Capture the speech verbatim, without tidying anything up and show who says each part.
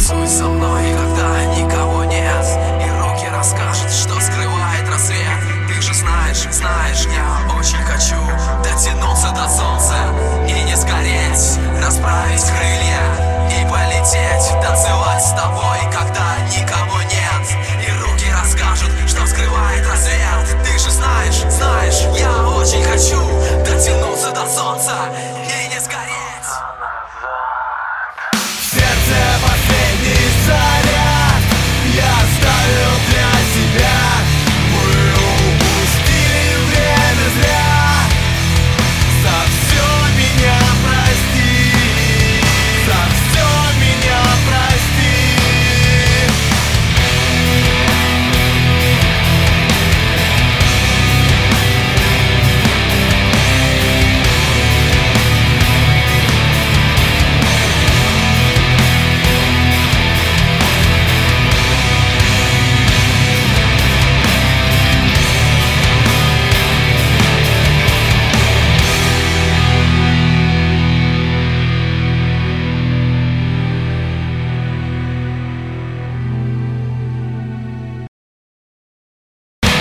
Speaker 1: Танцуй со мной, когда никого нет, и руки расскажут, что скрывает рассвет. Ты же знаешь, знаешь, я очень хочу дотянуться до солнца и не сгореть, расправить крылья и полететь. Танцуй